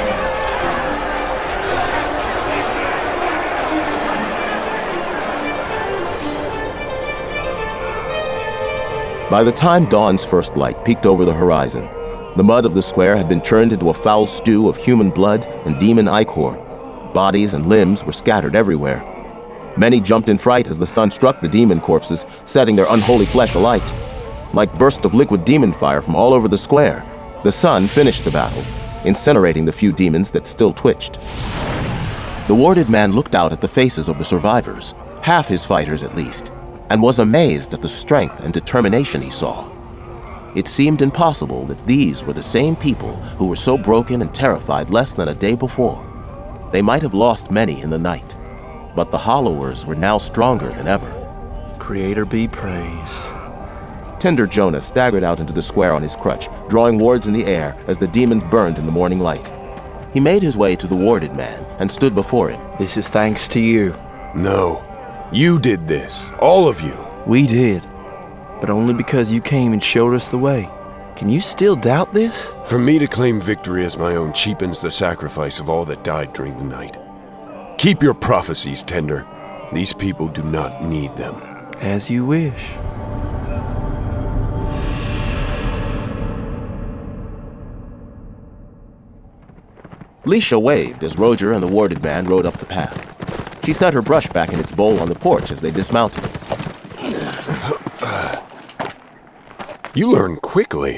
By the time dawn's first light peeked over the horizon, the mud of the square had been churned into a foul stew of human blood and demon ichor. Bodies and limbs were scattered everywhere. Many jumped in fright as the sun struck the demon corpses, setting their unholy flesh alight. Like bursts of liquid demon fire from all over the square, the sun finished the battle, incinerating the few demons that still twitched. The warded man looked out at the faces of the survivors, half his fighters at least, and was amazed at the strength and determination he saw. It seemed impossible that these were the same people who were so broken and terrified less than a day before. They might have lost many in the night, but the Hollowers were now stronger than ever. Creator be praised. Tender Jonah staggered out into the square on his crutch, drawing wards in the air as the demons burned in the morning light. He made his way to the warded man and stood before him. This is thanks to you. No, you did this, all of you. We did, but only because you came and showed us the way. Can you still doubt this? For me to claim victory as my own cheapens the sacrifice of all that died during the night. Keep your prophecies, Tender. These people do not need them. As you wish. Lisha waved as Roger and the warded man rode up the path. She set her brush back in its bowl on the porch as they dismounted. You learn quickly.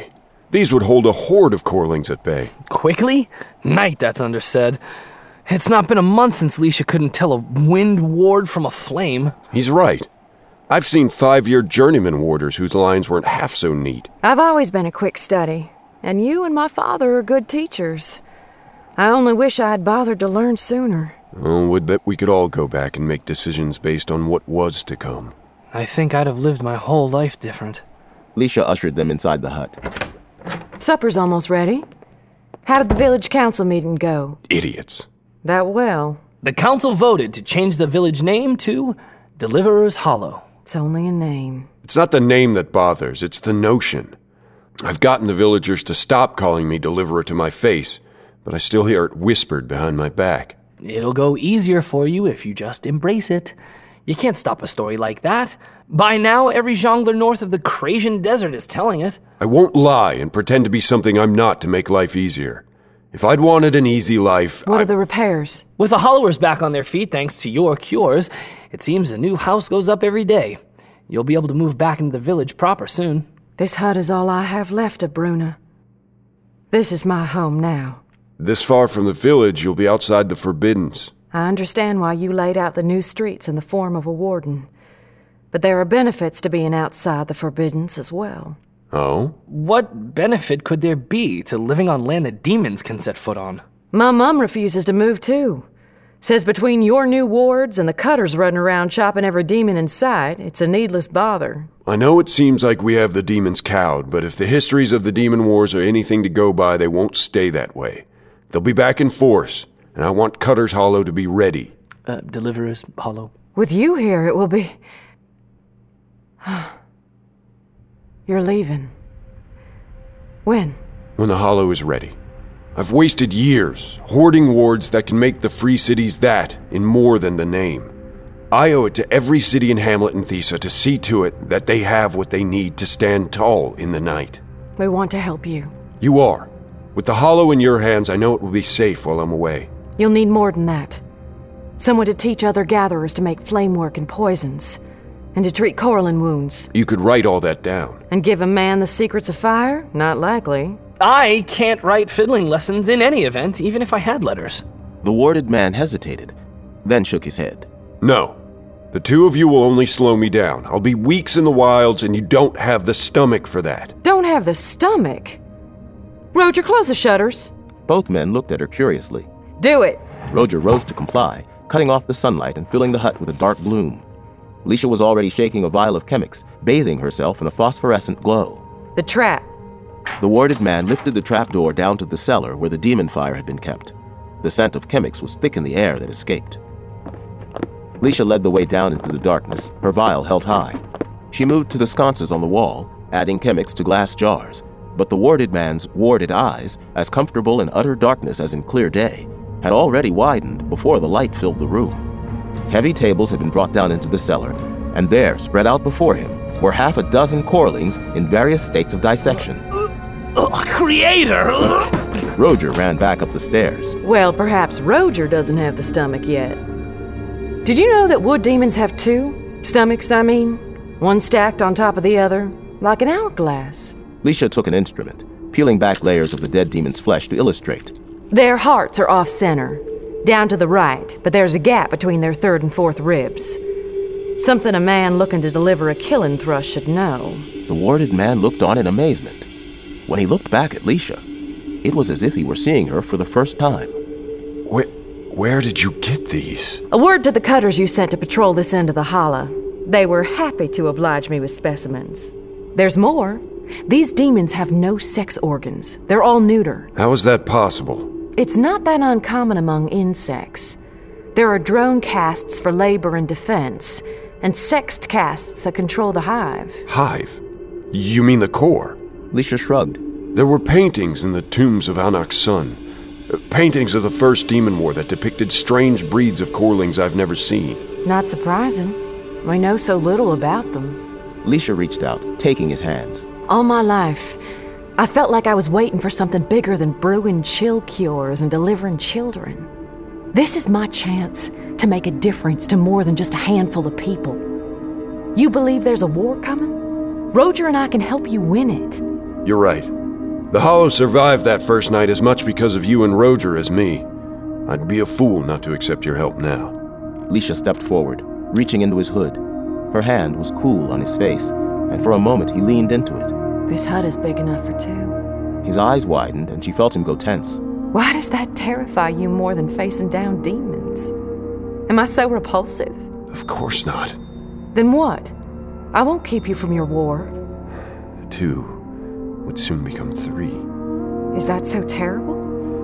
These would hold a horde of Corlings at bay. Quickly? Night, that's undersaid. It's not been a month since Leisha couldn't tell a wind ward from a flame. He's right. I've seen five-year journeyman warders whose lines weren't half so neat. I've always been a quick study, and you and my father are good teachers. I only wish I had bothered to learn sooner. Oh, would that we could all go back and make decisions based on what was to come. I think I'd have lived my whole life different. Leisha ushered them inside the hut. Supper's almost ready. How did the village council meeting go? Idiots. That well. The council voted to change the village name to Deliverer's Hollow. It's only a name. It's not the name that bothers, it's the notion. I've gotten the villagers to stop calling me Deliverer to my face, but I still hear it whispered behind my back. It'll go easier for you if you just embrace it. You can't stop a story like that. By now, every jongler north of the Crasian Desert is telling it. I won't lie and pretend to be something I'm not to make life easier. If I'd wanted an easy life, What I... are the repairs? With the Hollowers back on their feet thanks to your cures, it seems a new house goes up every day. You'll be able to move back into the village proper soon. This hut is all I have left of Bruna. This is my home now. This far from the village, you'll be outside the Forbiddens. I understand why you laid out the new streets in the form of a warden. But there are benefits to being outside the Forbiddens as well. Oh? What benefit could there be to living on land that demons can set foot on? My mum refuses to move too. Says between your new wards and the cutters running around chopping every demon in sight, it's a needless bother. I know it seems like we have the demons cowed, but if the histories of the demon wars are anything to go by, they won't stay that way. They'll be back in force, and I want Cutter's Hollow to be ready. Uh, Deliverer's Hollow. With you here, it will be... You're leaving. When? When the Hollow is ready. I've wasted years hoarding wards that can make the free cities that in more than the name. I owe it to every city and hamlet in Thesa to see to it that they have what they need to stand tall in the night. We want to help you. You are. With the Hollow in your hands, I know it will be safe while I'm away. You'll need more than that. Someone to teach other gatherers to make flamework and poisons, and to treat Corlin wounds. You could write all that down. And give a man the secrets of fire? Not likely. I can't write fiddling lessons in any event, even if I had letters. The warded man hesitated, then shook his head. No. The two of you will only slow me down. I'll be weeks in the wilds, and you don't have the stomach for that. Don't have the stomach? Roger, close the shutters. Both men looked at her curiously. Do it. Roger rose to comply, cutting off the sunlight and filling the hut with a dark gloom. Leisha was already shaking a vial of Chemix, bathing herself in a phosphorescent glow. The trap. The warded man lifted the trapdoor down to the cellar where the demon fire had been kept. The scent of Chemix was thick in the air that escaped. Leisha led the way down into the darkness, her vial held high. She moved to the sconces on the wall, adding Chemix to glass jars. But the warded man's warded eyes, as comfortable in utter darkness as in clear day, had already widened before the light filled the room. Heavy tables had been brought down into the cellar, and there, spread out before him, were half a dozen Corlings in various states of dissection. Uh, creator! Roger ran back up the stairs. Well, perhaps Roger doesn't have the stomach yet. Did you know that wood demons have two? Stomachs, I mean. One stacked on top of the other, like an hourglass. Leisha took an instrument, peeling back layers of the dead demon's flesh to illustrate. Their hearts are off-center, down to the right, but there's a gap between their third and fourth ribs. Something a man looking to deliver a killing thrust should know. The warded man looked on in amazement. When he looked back at Leisha, it was as if he were seeing her for the first time. Where, where did you get these? A word to the cutters you sent to patrol this end of the holla. They were happy to oblige me with specimens. There's more. These demons have no sex organs. They're all neuter. How is that possible? It's not that uncommon among insects. There are drone castes for labor and defense, and sexed castes that control the hive. Hive? You mean the core? Leisha shrugged. There were paintings in the tombs of Anak's son. Uh, paintings of the first demon war that depicted strange breeds of Corlings I've never seen. Not surprising. We know so little about them. Leisha reached out, taking his hands. All my life, I felt like I was waiting for something bigger than brewing chill cures and delivering children. This is my chance to make a difference to more than just a handful of people. You believe there's a war coming? Roger and I can help you win it. You're right. The Hollow survived that first night as much because of you and Roger as me. I'd be a fool not to accept your help now. Leisha stepped forward, reaching into his hood. Her hand was cool on his face, and for a moment he leaned into it. This hut is big enough for two. His eyes widened, and she felt him go tense. Why does that terrify you more than facing down demons? Am I so repulsive? Of course not. Then what? I won't keep you from your war. Two would soon become three. Is that so terrible?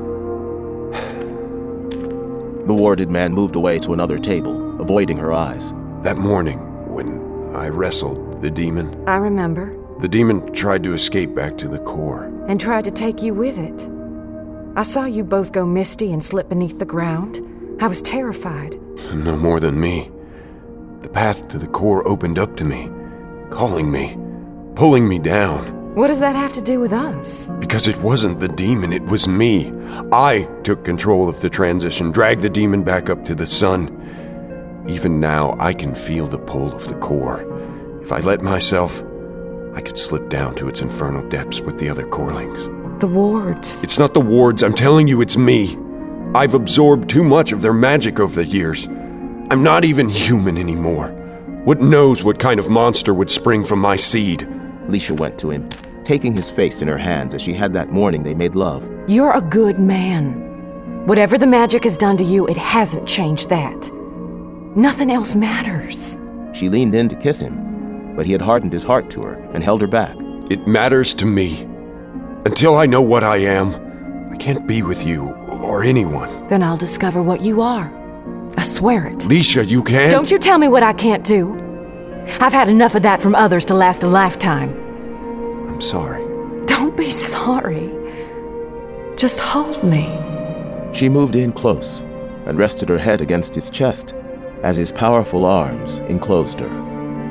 The warded man moved away to another table, avoiding her eyes. That morning, when I wrestled the demon... I remember. The demon tried to escape back to the core. And tried to take you with it. I saw you both go misty and slip beneath the ground. I was terrified. No more than me. The path to the core opened up to me, calling me, pulling me down. What does that have to do with us? Because it wasn't the demon, it was me. I took control of the transition, dragged the demon back up to the sun. Even now, I can feel the pull of the core. If I let myself, I could slip down to its infernal depths with the other corelings. The wards. It's not the wards, I'm telling you, it's me. I've absorbed too much of their magic over the years. I'm not even human anymore. What knows what kind of monster would spring from my seed? Leisha went to him, taking his face in her hands as she had that morning they made love. You're a good man. Whatever the magic has done to you, it hasn't changed that. Nothing else matters. She leaned in to kiss him, but he had hardened his heart to her and held her back. It matters to me. Until I know what I am, I can't be with you or anyone. Then I'll discover what you are. I swear it. Leisha, you can't... Don't you tell me what I can't do. I've had enough of that from others to last a lifetime. I'm sorry. Don't be sorry. Just hold me. She moved in close and rested her head against his chest as his powerful arms enclosed her.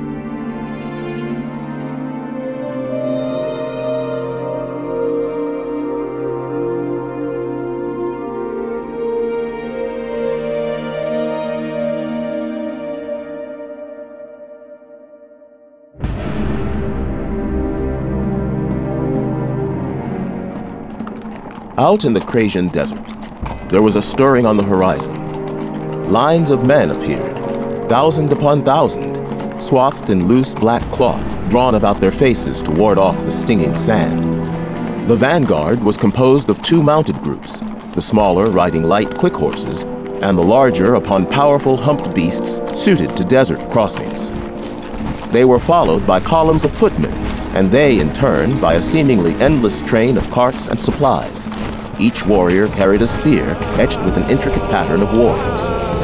Out in the Krasian desert, there was a stirring on the horizon. Lines of men appeared, thousand upon thousand, swathed in loose black cloth drawn about their faces to ward off the stinging sand. The vanguard was composed of two mounted groups, the smaller riding light quick horses, and the larger upon powerful humped beasts suited to desert crossings. They were followed by columns of footmen, and they, in turn, by a seemingly endless train of carts and supplies. Each warrior carried a spear etched with an intricate pattern of wards.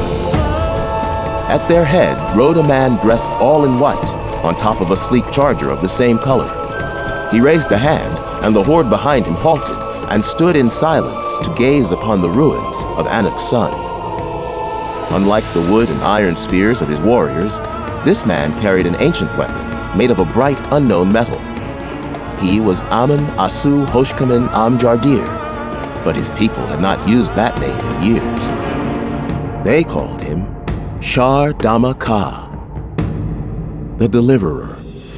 At their head rode a man dressed all in white, on top of a sleek charger of the same color. He raised a hand, and the horde behind him halted and stood in silence to gaze upon the ruins of Anak's son. Unlike the wood and iron spears of his warriors, this man carried an ancient weapon made of a bright, unknown metal. He was Amun Asu Hoshkamin Amjardir, but his people had not used that name in years. They called him Shar Dama Ka, the Deliverer.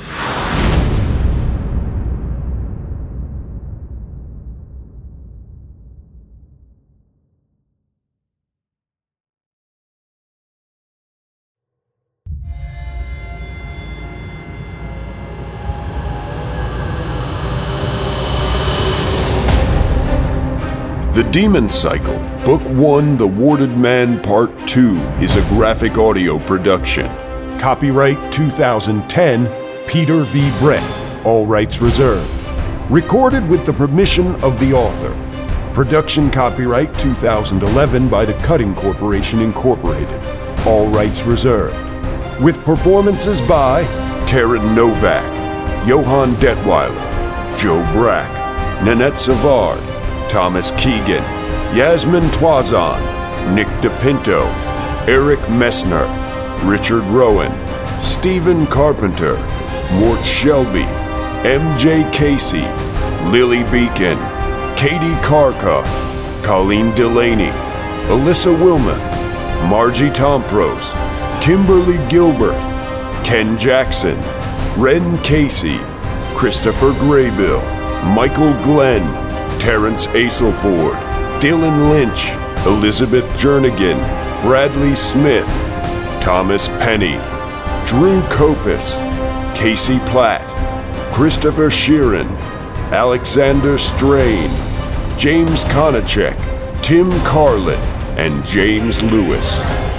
The Demon Cycle, Book one, The Warded Man, Part two, is a graphic audio production. Copyright two thousand ten, Peter V. Brett, all rights reserved. Recorded with the permission of the author. Production copyright two thousand eleven by the Cutting Corporation, Incorporated, all rights reserved. With performances by Karen Novak, Johann Detweiler, Joe Brack, Nanette Savard, Thomas Keegan, Yasmin Twazan, Nick DePinto, Eric Messner, Richard Rowan, Stephen Carpenter, Mort Shelby, M J Casey, Lily Beacon, Katie Karkoff, Colleen Delaney, Alyssa Wilmoth, Margie Tompros, Kimberly Gilbert, Ken Jackson, Ren Casey, Christopher Graybill, Michael Glenn, Terrence Aselford, Dylan Lynch, Elizabeth Jernigan, Bradley Smith, Thomas Penny, Drew Kopis, Casey Platt, Christopher Sheeran, Alexander Strain, James Konachek, Tim Carlin, and James Lewis.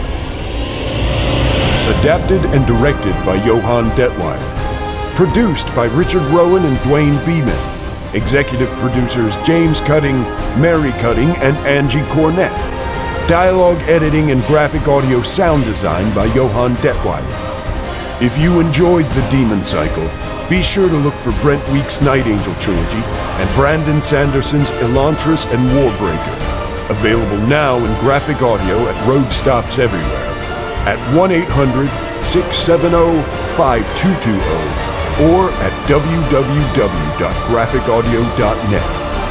Adapted and directed by Johann Detweiler. Produced by Richard Rowan and Dwayne Beeman. Executive producers James Cutting, Mary Cutting, and Angie Cornett. Dialogue editing and graphic audio sound design by Johann Detweiler. If you enjoyed The Demon Cycle, be sure to look for Brent Weeks' Night Angel trilogy and Brandon Sanderson's Elantris and Warbreaker. Available now in graphic audio at road stops everywhere at one eight hundred, six seven zero, five two two zero or at w w w dot graphic audio dot net.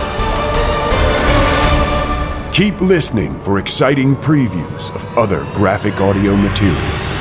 Keep listening for exciting previews of other graphic audio material.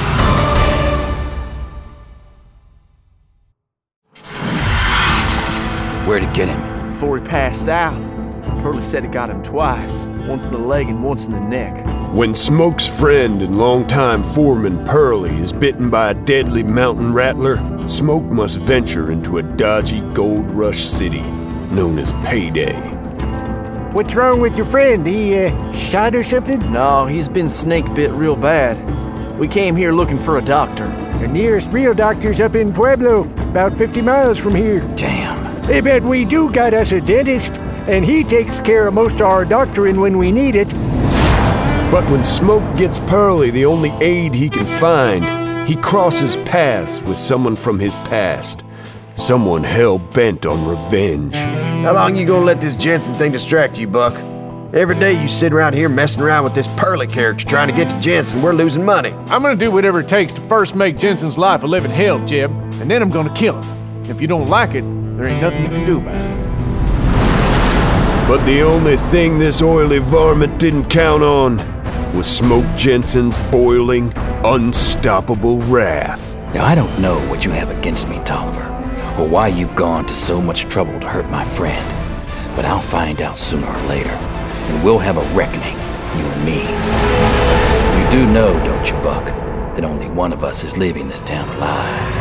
Where'd it get him? Before he passed out. Pearlie said it got him twice. Once in the leg and once in the neck. When Smoke's friend and longtime foreman Pearlie is bitten by a deadly mountain rattler, Smoke must venture into a dodgy gold rush city known as Payday. What's wrong with your friend? He uh, shot or something? No, he's been snake bit real bad. We came here looking for a doctor. The nearest real doctor's up in Pueblo, about fifty miles from here. Damn. Hey, but we do got us a dentist, and he takes care of most of our doctoring when we need it. But when Smoke gets Pearlie the only aid he can find, he crosses paths with someone from his past. Someone hell-bent on revenge. How long you gonna let this Jensen thing distract you, Buck? Every day you sit around here messing around with this Pearlie character trying to get to Jensen. We're losing money. I'm gonna do whatever it takes to first make Jensen's life a living hell, Jeb, and then I'm gonna kill him. If you don't like it, there ain't nothing you can do about it. But the only thing this oily varmint didn't count on was Smoke Jensen's boiling, unstoppable wrath. Now, I don't know what you have against me, Tolliver, or why you've gone to so much trouble to hurt my friend, but I'll find out sooner or later, and we'll have a reckoning, you and me. You do know, don't you, Buck, that only one of us is leaving this town alive.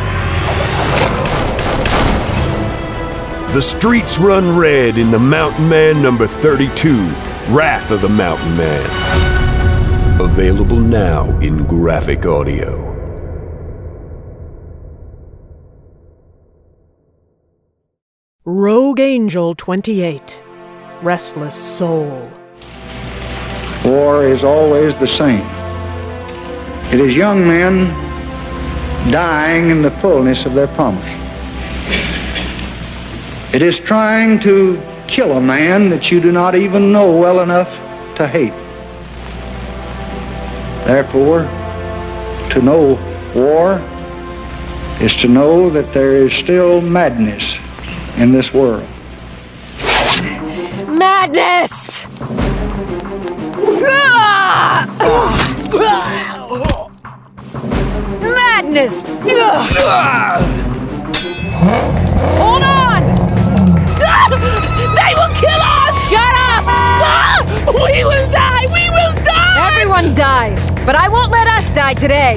The streets run red in The Mountain Man number thirty-two, Wrath of the Mountain Man. Available now in graphic audio. Rogue Angel twenty-eight, Restless Soul. War is always the same. It is young men dying in the fullness of their promise. It is trying to kill a man that you do not even know well enough to hate. Therefore, to know war is to know that there is still madness in this world. Madness! Madness! Hold on! They will kill us! Shut up! We will die! We will die! Everyone dies, but I won't let us die today.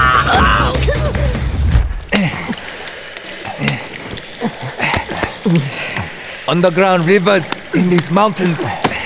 Underground rivers in these mountains.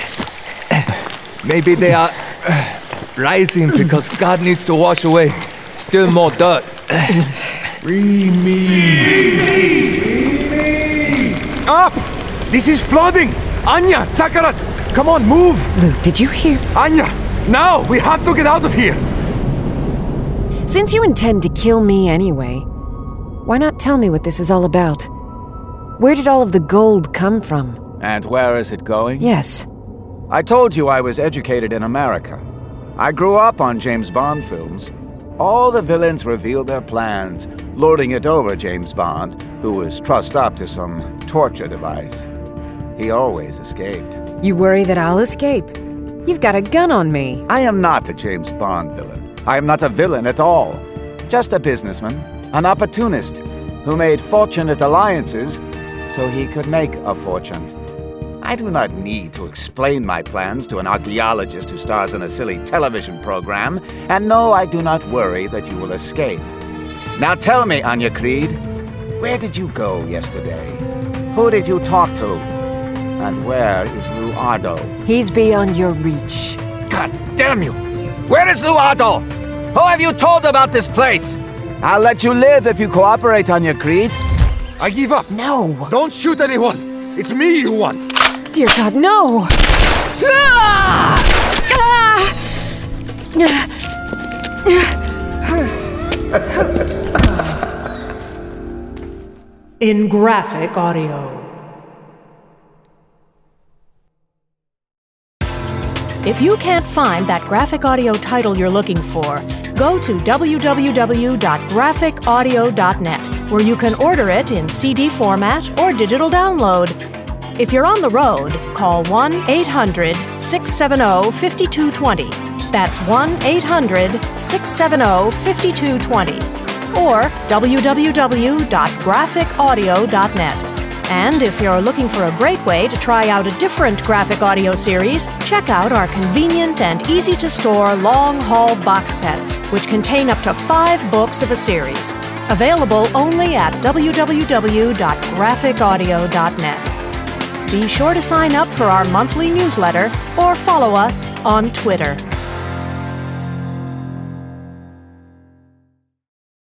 Maybe they are rising because God needs to wash away still more dirt. Free me! Free me! Up! This is flooding! Anya, Sakarat, come on, move! Lou, did you hear? Anya, now! We have to get out of here! Since you intend to kill me anyway, why not tell me what this is all about? Where did all of the gold come from? And where is it going? Yes. I told you I was educated in America. I grew up on James Bond films. All the villains revealed their plans, lording it over James Bond, who was trussed up to some torture device. He always escaped. You worry that I'll escape? You've got a gun on me. I am not a James Bond villain. I am not a villain at all. Just a businessman, an opportunist, who made fortunate alliances so he could make a fortune. I do not need to explain my plans to an archaeologist who stars in a silly television program, and no, I do not worry that you will escape. Now tell me, Anya Creed, where did you go yesterday? Who did you talk to? And where is Luardo? He's beyond your reach. God damn you! Where is Luardo? Who have you told about this place? I'll let you live if you cooperate, Anya Creed. I give up. No. Don't shoot anyone. It's me you want. Dear God, no! Ah! In graphic audio. If you can't find that graphic audio title you're looking for, go to w w w dot graphic audio dot net, where you can order it in C D format or digital download. If you're on the road, call one eight hundred, six seven zero, five two two zero. That's one eight hundred, six seven zero, five two two zero. Or w w w dot graphic audio dot net. And if you're looking for a great way to try out a different graphic audio series, check out our convenient and easy-to-store long-haul box sets, which contain up to five books of a series. Available only at w w w dot graphic audio dot net. Be sure to sign up for our monthly newsletter or follow us on Twitter.